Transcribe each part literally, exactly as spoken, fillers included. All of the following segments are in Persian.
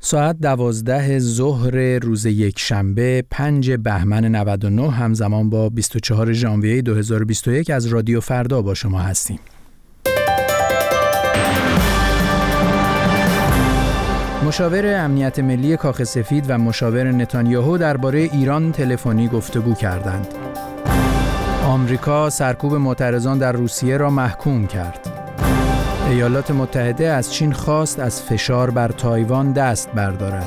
ساعت دوازده ظهر روز یک شنبه پنج بهمن نود و نه همزمان با بیست و چهارم ژانویه دو هزار و بیست و یک از رادیو فردا با شما هستیم. مشاور امنیت ملی کاخ سفید و مشاور نتانیاهو درباره ایران تلفنی گفتگو کردند. آمریکا سرکوب معترضان در روسیه را محکوم کرد. ایالات متحده از چین خواست از فشار بر تایوان دست بردارد.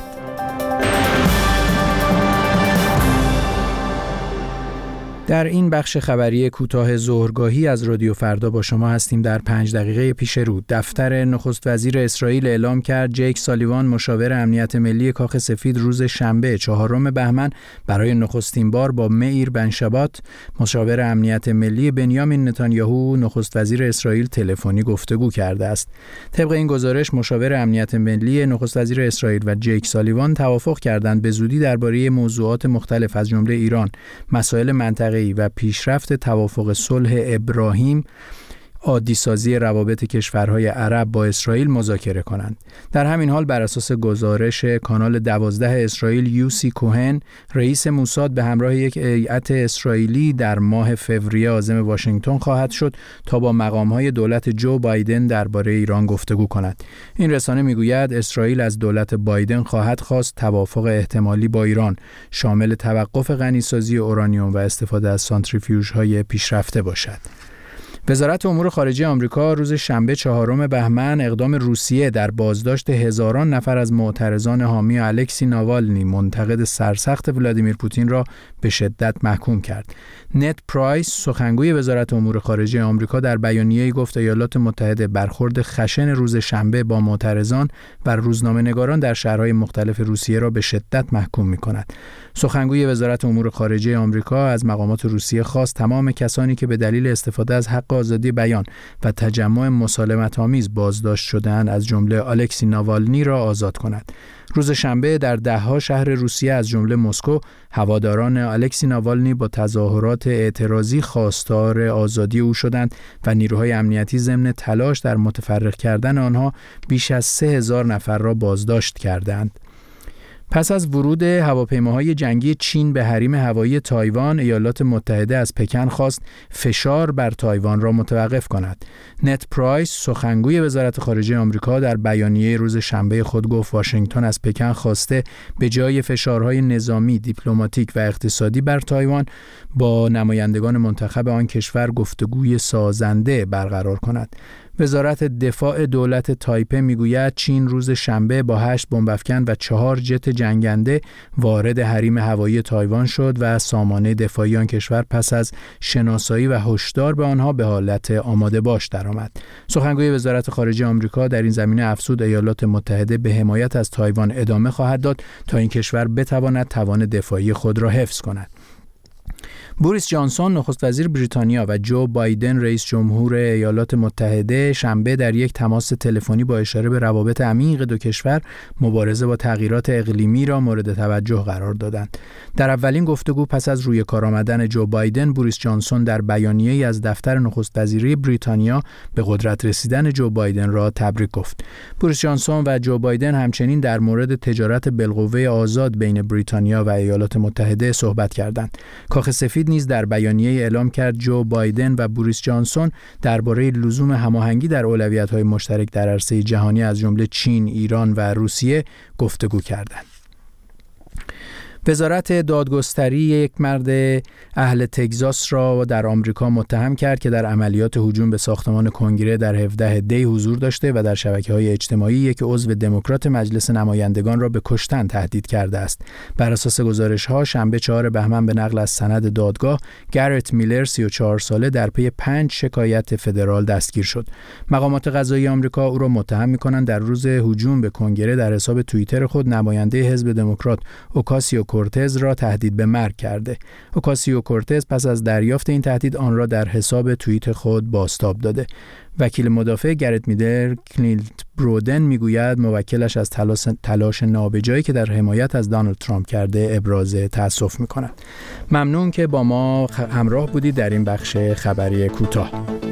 در این بخش خبری کوتاه ظهرگاهی از رادیو فردا با شما هستیم. در پنج دقیقه پیش رو دفتر نخست وزیر اسرائیل اعلام کرد جیک سالیوان مشاور امنیت ملی کاخ سفید روز شنبه چهارم بهمن برای نخستین بار با مییر بنشبات مشاور امنیت ملی بنیامین نتانیاهو نخست وزیر اسرائیل تلفنی گفتگو کرده است. طبق این گزارش مشاور امنیت ملی نخست وزیر اسرائیل و جیک سالیوان توافق کردند به زودی درباره موضوعات مختلف از جمله ایران، مسائل منطقه‌ای و پیشرفت توافق صلح ابراهیم، عادی‌سازی روابط کشورهای عرب با اسرائیل مذاکره کنند. در همین حال بر اساس گزارش کانال دوازده اسرائیل، یوسی کوهن رئیس موساد به همراه یک هیئت اسرائیلی در ماه فوریه عازم واشنگتن خواهد شد تا با مقام‌های دولت جو بایدن درباره ایران گفتگو کند. این رسانه میگوید اسرائیل از دولت بایدن خواهد خواست توافق احتمالی با ایران شامل توقف غنیسازی اورانیوم و استفاده از سانتریفیوژهای پیشرفته باشد. وزارت امور خارجه آمریکا روز شنبه چهارم بهمن اقدام روسیه در بازداشت هزاران نفر از معترضان حامی الکسی ناوالنی منتقد سرسخت ولادیمیر پوتین را به شدت محکوم کرد. نت پرایس سخنگوی وزارت امور خارجه آمریکا در بیانیه‌ای گفت ایالات متحده برخورد خشن روز شنبه با معترضان و روزنامه‌نگاران در شهرهای مختلف روسیه را به شدت محکوم می‌کند. سخنگوی وزارت امور خارجه آمریکا از مقامات روسیه خواست تمام کسانی که به دلیل استفاده از حق آزادی بیان و تجمع مسالمت‌آمیز بازداشت شده‌اند از جمله الکسی ناوالنی را آزاد کند. روز شنبه در ده‌ها شهر روسیه از جمله مسکو هواداران الکسی ناوالنی با تظاهرات اعتراضی خواستار آزادی او شدند و نیروهای امنیتی ضمن تلاش در متفرق کردن آنها بیش از سه هزار نفر را بازداشت کردند. پس از ورود هواپیماهای جنگی چین به حریم هوایی تایوان، ایالات متحده از پکن خواست فشار بر تایوان را متوقف کند. نت پرایس سخنگوی وزارت خارجه آمریکا در بیانیه روز شنبه خود گفت واشنگتن از پکن خواسته به جای فشارهای نظامی، دیپلماتیک و اقتصادی بر تایوان با نمایندگان منتخب آن کشور گفتگوی سازنده برقرار کند. وزارت دفاع دولت تایپه میگوید چین روز شنبه با هشت بمب‌افکن و چهار جت جنگنده وارد حریم هوایی تایوان شد و سامانه دفاعی آن کشور پس از شناسایی و هشدار به آنها به حالت آماده باش درآمد. سخنگوی وزارت خارجه آمریکا در این زمینه افزود ایالات متحده به حمایت از تایوان ادامه خواهد داد تا این کشور بتواند توان دفاعی خود را حفظ کند. بوریس جانسون نخست وزیر بریتانیا و جو بایدن رئیس جمهور ایالات متحده شنبه در یک تماس تلفنی با اشاره به روابط عمیق دو کشور مبارزه با تغییرات اقلیمی را مورد توجه قرار دادند. در اولین گفتگو پس از روی کار آمدن جو بایدن، بوریس جانسون در بیانیه‌ای از دفتر نخست وزیری بریتانیا به قدرت رسیدن جو بایدن را تبریک گفت. بوریس جانسون و جو بایدن همچنین در مورد تجارت بالقوه آزاد بین بریتانیا و ایالات متحده صحبت کردند. کاخ سفید نیز در بیانیه اعلام کرد جو بایدن و بوریس جانسون درباره لزوم هماهنگی در اولویت‌های مشترک در عرصه جهانی از جمله چین، ایران و روسیه گفتگو کردند. وزارت دادگستری یک مرد اهل تگزاس را در آمریکا متهم کرد که در عملیات هجوم به ساختمان کنگره در هفدهم دی حضور داشته و در شبکه‌های اجتماعی یک عضو دموکرات مجلس نمایندگان را به کشتن تهدید کرده است. بر اساس گزارش‌ها شنبه چهارم بهمن به نقل از سند دادگاه، گرت میلر سی و چهار ساله در پی پنج شکایت فدرال دستگیر شد. مقامات قضایی آمریکا او را متهم می‌کنند در روز هجوم به کنگره در حساب توییتر خود نماینده حزب دموکرات اوکاسیو کورتز را تهدید به مرگ کرده. اوکاسیو کورتز پس از دریافت این تهدید آن را در حساب توییت خود بازتاب داده. وکیل مدافع گرت میلر کلیلت برودن میگوید موکلش از تلاش, تلاش نابجایی که در حمایت از دونالد ترامپ کرده ابراز تأسف میکند. ممنون که با ما همراه بودید در این بخش خبری کوتاه.